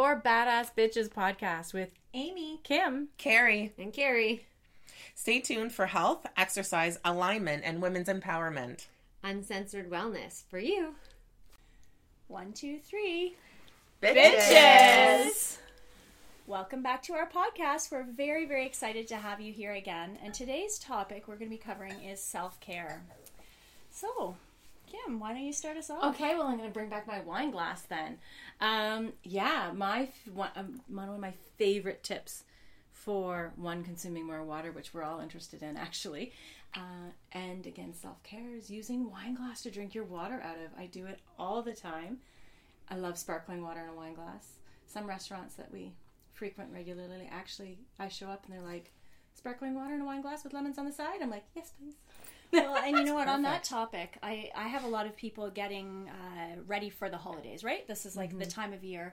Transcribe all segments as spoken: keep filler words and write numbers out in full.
Four Badass Bitches podcast with Amy, Kim, Carrie, and Carrie. Stay tuned for health, exercise, alignment, and women's empowerment. Uncensored wellness for you. One, two, three. Bitches! Bitches! Welcome back to our podcast. We're very, very excited to have you here again. And today's topic we're going to be covering is self-care. So, Kim, why don't you start us off? Okay, well, I'm going to bring back my wine glass then. Um, yeah, my one, um, one of my favorite tips for, one, consuming more water, which we're all interested in, actually. Uh, and, again, self-care is using wine glass to drink your water out of. I do it all the time. I love sparkling water in a wine glass. Some restaurants that we frequent regularly, actually, I show up and they're like, sparkling water in a wine glass with lemons on the side? I'm like, yes, please. Well, and you know what, on that topic, I, I have a lot of people getting uh, ready for the holidays, right? This is like mm-hmm. the time of year.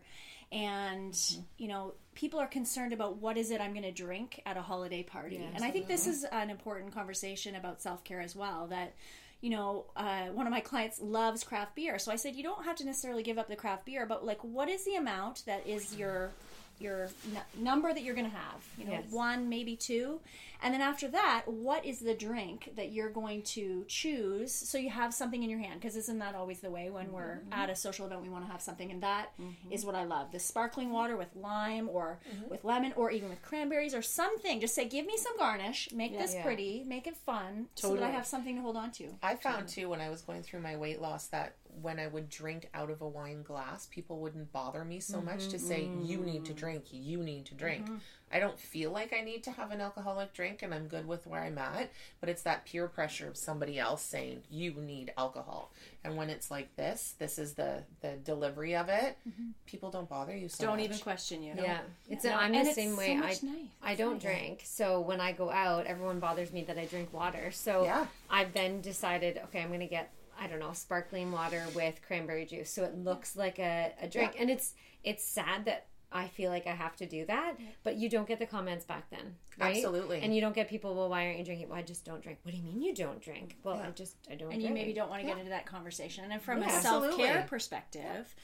And, mm-hmm. you know, people are concerned about what is it I'm going to drink at a holiday party. Yeah, and I think this is an important conversation about self-care as well, that, you know, uh, one of my clients loves craft beer. So I said, you don't have to necessarily give up the craft beer, but like, what is the amount that is your your n- number that you're going to have? You know, yes. one, maybe two. And then after that, what is the drink that you're going to choose so you have something in your hand? Because isn't that always the way when mm-hmm. we're at a social event, we want to have something. And that mm-hmm. is what I love. The sparkling water with lime or mm-hmm. with lemon or even with cranberries or something. Just say, give me some garnish. Make yeah, this yeah. pretty. Make it fun totally. So that I have something to hold on to. I found, too, when I was going through my weight loss that when I would drink out of a wine glass, people wouldn't bother me so mm-hmm. much to say, you need to drink, you need to drink. Mm-hmm. I don't feel like I need to have an alcoholic drink and I'm good with where I'm at, but it's that peer pressure of somebody else saying, you need alcohol. And when it's like this, this is the, the delivery of it, mm-hmm. people don't bother you so don't much. even question you. No. Yeah. It's yeah. A, I'm and the same way. So I, nice. I don't drink. So when I go out, everyone bothers me that I drink water. So yeah. I've then decided, okay, I'm going to get, I don't know, sparkling water with cranberry juice. So it looks like a, a drink. Yeah. And it's it's sad that I feel like I have to do that, but you don't get the comments back then, right? Absolutely. And you don't get people, well, why aren't you drinking? Well, I just don't drink. What do you mean you don't drink? Well, yeah. I just, I don't And drink. you maybe don't want to yeah. get into that conversation. And from yeah, a self-care absolutely. perspective,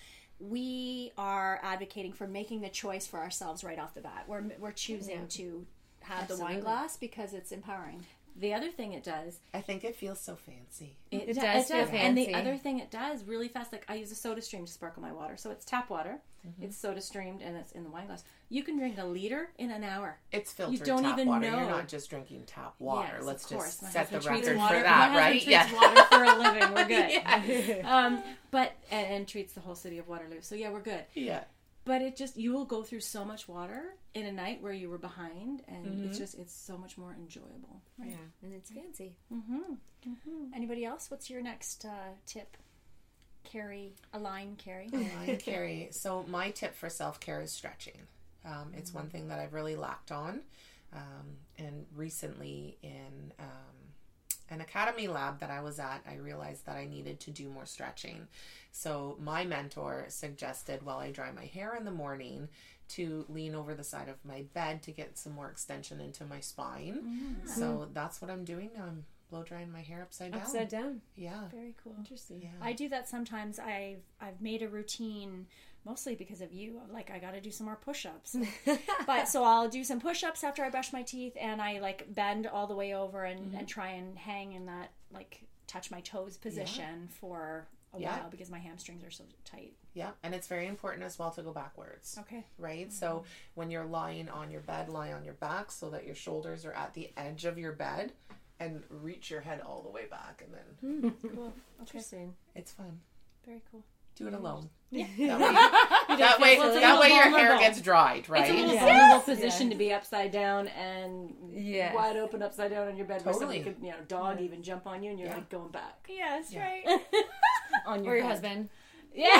we are advocating for making the choice for ourselves right off the bat. We're, we're choosing yeah. to have absolutely. the wine glass because it's empowering. The other thing it does... I think it feels so fancy. It, it does, does feel fancy. And the other thing it does really fast, like I use a soda stream to sparkle my water. So it's tap water. Mm-hmm. It's soda streamed and it's in the wine glass. You can drink a liter in an hour. It's filtered you don't tap even water. Know. You're not just drinking tap water. Yes, Let's of course. just My set the husband record water, for that, my right? Treats yeah. water for a living. We're good. yeah. um, but and, and treats the whole city of Waterloo. So yeah, we're good. Yeah. But it just, you will go through so much water in a night where you were behind, and mm-hmm. it's just, it's so much more enjoyable. Right? Yeah, and it's fancy. Mm-hmm. Mm-hmm. Anybody else? What's your next uh, tip? Carrie, Align Carrie. Align Carrie. So my tip for self-care is stretching. Um, it's mm-hmm. one thing that I've really lacked on. Um, and recently in um, an academy lab that I was at, I realized that I needed to do more stretching. So my mentor suggested while I dry my hair in the morning to lean over the side of my bed to get some more extension into my spine. Mm-hmm. So that's what I'm doing now. I'm blow drying my hair upside down. Upside down. Yeah. Very cool. Interesting. Yeah. I do that sometimes. I've I've made a routine mostly because of you. Like I got to do some more push-ups. But so I'll do some push-ups after I brush my teeth and I like bend all the way over and, mm-hmm. and try and hang in that like touch my toes position yeah. for a yeah. while because my hamstrings are so tight. Yeah, and it's very important as well to go backwards. Okay. Right? Mm-hmm. So when you're lying on your bed, lie on your back so that your shoulders are at the edge of your bed and reach your head all the way back and then... Mm, cool. Interesting. It's fun. Very cool. Do it alone. Yeah. That way, that way, well, that way your vulnerable. hair gets dried, right? It's a little yes. vulnerable position yes. to be upside down and yes. wide open upside down on your bed. Totally. Where somebody could, you know, dog yeah. even jump on you and you're yeah. like going back. Yeah, that's yeah. right. on your or your head. husband. Yeah.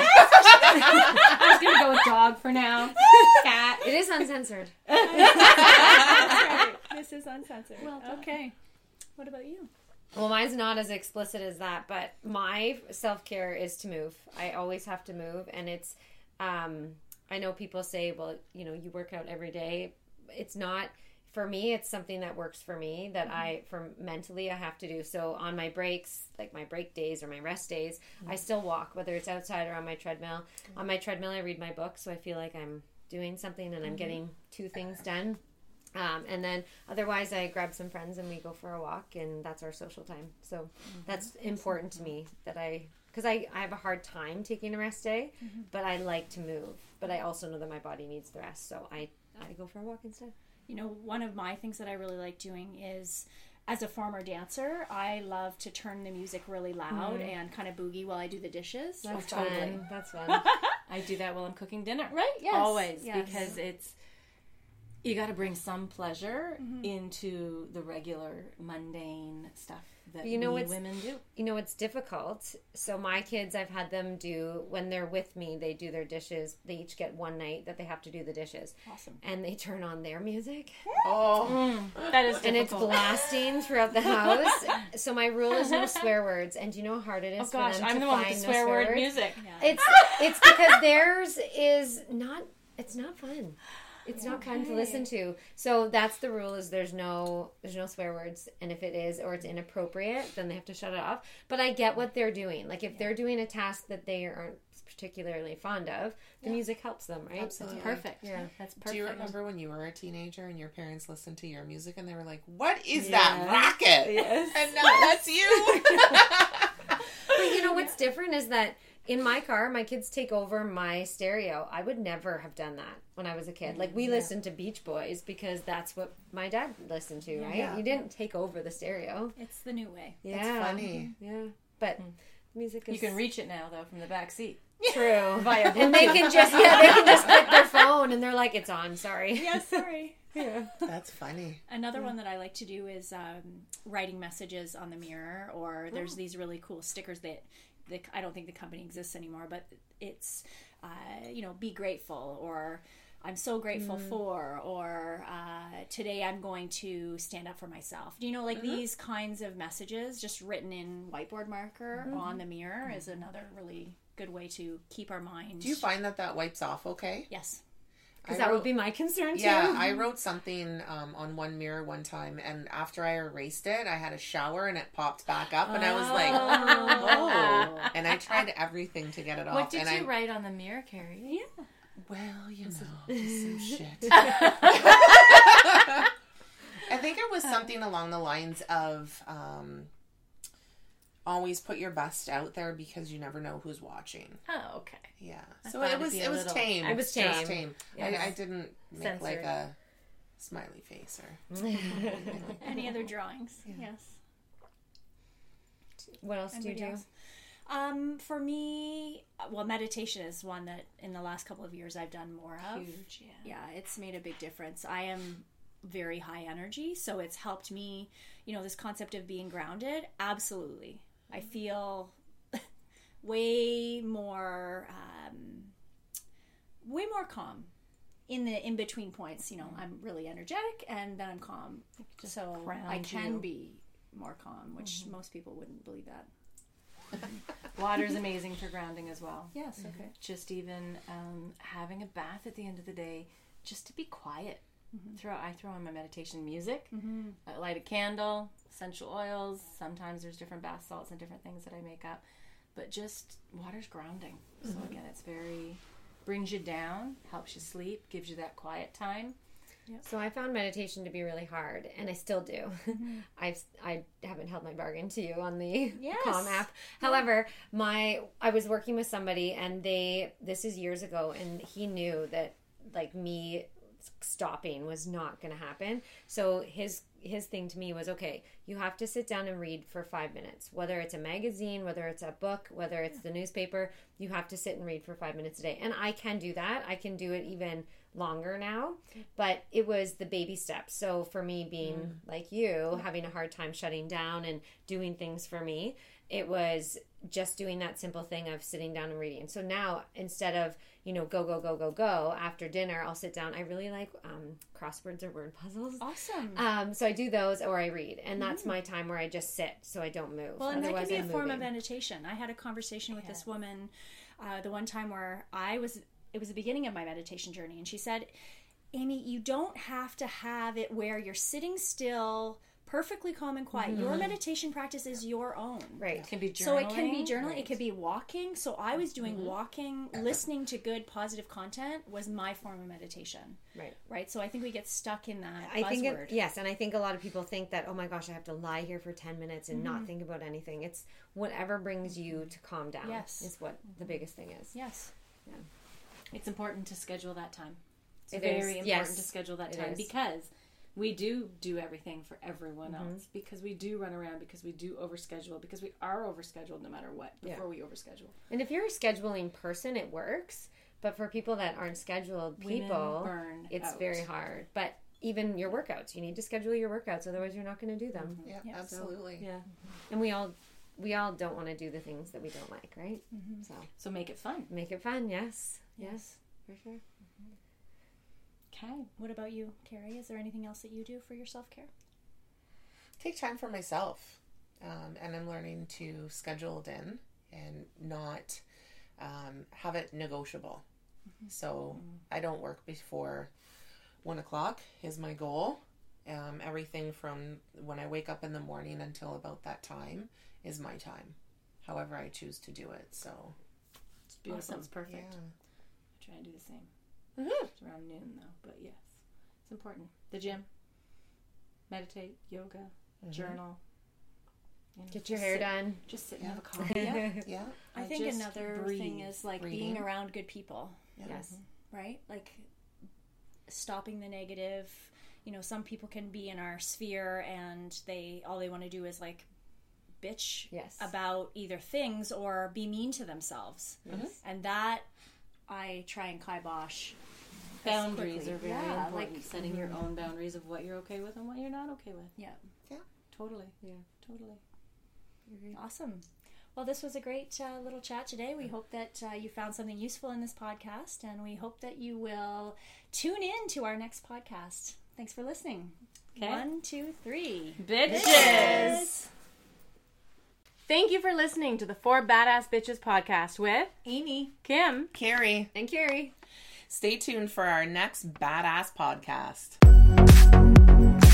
I was going to go with dog for now. Cat. It is uncensored. That's right. This is uncensored. Well done. Okay. What about you? Well, mine's not as explicit as that, but my self-care is to move. I always have to move, and it's, um, I know people say, well, you know, you work out every day. It's not, for me, it's something that works for me, that mm-hmm. I, for mentally, I have to do. So on my breaks, like my break days or my rest days, mm-hmm. I still walk, whether it's outside or on my treadmill. Mm-hmm. On my treadmill, I read my book, so I feel like I'm doing something and I'm getting two things done. Um, and then otherwise I grab some friends and we go for a walk, and that's our social time. So mm-hmm. that's important to me, that I, because I, I have a hard time taking a rest day, mm-hmm. but I like to move. But I also know that my body needs the rest, so I, I go for a walk instead. You know, one of my things that I really like doing is, as a former dancer, I love to turn the music really loud mm. and kind of boogie while I do the dishes. That's oh, fun. totally. That's fun. I do that while I'm cooking dinner. Right? Yes. Always. Yes. Because it's, you got to bring some pleasure mm-hmm. into the regular, mundane stuff that you know we what's, women do. You know, it's difficult. So my kids, I've had them do, when they're with me, they do their dishes. They each get one night that they have to do the dishes. Awesome. And they turn on their music. Oh, mm, that is difficult. And it's blasting throughout the house. So my rule is no swear words. And do you know how hard it is oh for gosh, them I'm to the one find with the no swear word words? music. Yeah. It's it's because theirs is not, it's not fun. It's not fun to listen to. So that's the rule, is there's no there's no swear words, and if it is or it's inappropriate, then they have to shut it off. But I get what they're doing. Like if yeah. they're doing a task that they aren't particularly fond of, the yeah. music helps them, right? Absolutely. That's perfect. Yeah. That's perfect. Do you remember when you were a teenager and your parents listened to your music and they were like, "What is yes. that racket?" Yes. And now that's you. But you know what's different is that in my car, my kids take over my stereo. I would never have done that when I was a kid. Like, we yeah. listened to Beach Boys because that's what my dad listened to, right? Yeah. You didn't take over the stereo. It's the new way. Yeah. That's funny. Yeah. But mm. music is... You can reach it now, though, from the back seat. True. Via and they can just, yeah, they can just click their phone and they're like, it's on, sorry. Yeah, sorry. Yeah. That's funny. Another yeah. one that I like to do is um, writing messages on the mirror, or there's oh. these really cool stickers that... The, I don't think the company exists anymore, but it's, uh, you know, be grateful, or I'm so grateful mm. for, or uh, today I'm going to stand up for myself. You know, like mm-hmm. these kinds of messages just written in whiteboard marker mm-hmm. on the mirror mm-hmm. is another really good way to keep our mind. Do you find that that wipes off okay? Yes. Because that wrote, would be my concern too. Yeah, I wrote something um, on one mirror one time, and after I erased it, I had a shower and it popped back up, and oh. I was like, oh. And I tried everything to get it off. What did and you I, write on the mirror, Carrie? Yeah. Well, you know, just some shit. I think it was something along the lines of um, always put your best out there because you never know who's watching. Oh, okay. Yeah. I so it was it was little... tame. It was tame. It was tame. Yes. I, I didn't make Censored. like a smiley face or any other drawings. Yeah. Yes. What else Anybody do you do? Else? Um, for me, well, meditation is one that in the last couple of years I've done more of. Huge, yeah. Yeah, it's made a big difference. I am very high energy, so it's helped me, you know, this concept of being grounded. Absolutely. I feel way more, um, way more calm in the in-between points. You know, I'm really energetic and then I'm calm. Just so I can you. be more calm, which mm-hmm. most people wouldn't believe that. Water's amazing for grounding as well. Yes, okay. Mm-hmm. Just even um, having a bath at the end of the day, just to be quiet. Mm-hmm. Throw I throw on my meditation music. Mm-hmm. I light a candle, essential oils. Sometimes there's different bath salts and different things that I make up. But just water's grounding. Mm-hmm. So again, it's very brings you down, helps you sleep, gives you that quiet time. Yep. So I found meditation to be really hard, and I still do. Mm-hmm. I've I haven't held my bargain to you on the yes. Calm app. Yeah. However, my I was working with somebody, and they this is years ago, and he knew that like me stopping was not going to happen. So his his thing to me was, okay, you have to sit down and read for five minutes. Whether it's a magazine, whether it's a book, whether it's the newspaper, you have to sit and read for five minutes a day. And I can do that. I can do it even longer now, but it was the baby steps. So for me being mm. like you, having a hard time shutting down and doing things for me, it was just doing that simple thing of sitting down and reading. So now instead of, you know, go, go, go, go, go, after dinner, I'll sit down. I really like um, crosswords or word puzzles. Awesome. Um, so I do those or I read. And that's mm. my time where I just sit so I don't move. Well, and Otherwise, that can be I'm a form moving. of meditation. I had a conversation with yeah. this woman uh, the one time where I was, it was the beginning of my meditation journey. And she said, Amy, you don't have to have it where you're sitting still perfectly calm and quiet. Mm-hmm. Your meditation practice is your own. Right. It can be journaling. So it can be journaling. Right. It could be walking. So I was doing mm-hmm. walking, listening to good, positive content was my form of meditation. Right. Right. So I think we get stuck in that I buzzword. think it, yes, and I think a lot of people think that, oh my gosh, I have to lie here for ten minutes and mm-hmm. not think about anything. It's whatever brings you to calm down. Yes. Is what the biggest thing is. Yes. Yeah. It's important to schedule that time. It's it very is. important yes. to schedule that It time is. because we do do everything for everyone mm-hmm. else, because we do run around, because we do overschedule, because we are overscheduled no matter what before yeah. we overschedule. And if you're a scheduling person, it works. But for people that aren't scheduled people, burn it's out. very hard. But even your workouts, you need to schedule your workouts, otherwise you're not going to do them. Yeah, Yeah, absolutely. So, yeah. And we all we all don't want to do the things that we don't like, right? Mm-hmm. So So make it fun. make it fun. Yes. Yes. Yes. For sure. Okay. What about you, Carrie? Is there anything else that you do for your self-care? Take time for myself. Um, and I'm learning to schedule it in and not um, have it negotiable. Mm-hmm. So mm-hmm. I don't work before one o'clock is my goal. Um, everything from when I wake up in the morning until about that time is my time. However I choose to do it. So it's beautiful. Awesome. It's perfect. Yeah. I try and do the same. Mm-hmm. It's around noon though, but yes, it's important. The gym, meditate, yoga, mm-hmm. journal. You know, Get your hair sit, done. Just sit yeah. and have a coffee. Yeah. Yeah. I Or think just another breathe. thing is like Reading. being around good people. Yeah. Yes. Right? Like stopping the negative. You know, some people can be in our sphere and they all they want to do is like bitch Yes. about either things or be mean to themselves. Mm-hmm. And that I try and kibosh. Boundaries quickly. are very Yeah, important. like- Setting your own boundaries of what you're okay with and what you're not okay with. Yeah. Totally. Yeah. Totally. Awesome. Well, this was a great uh, little chat today. We hope that uh, you found something useful in this podcast, and we hope that you will tune in to our next podcast. Thanks for listening. Okay. One, two, three. Bitches! Thank you for listening to the Four Badass Bitches podcast with Amy. Kim. Carrie, And Carrie. stay tuned for our next badass podcast.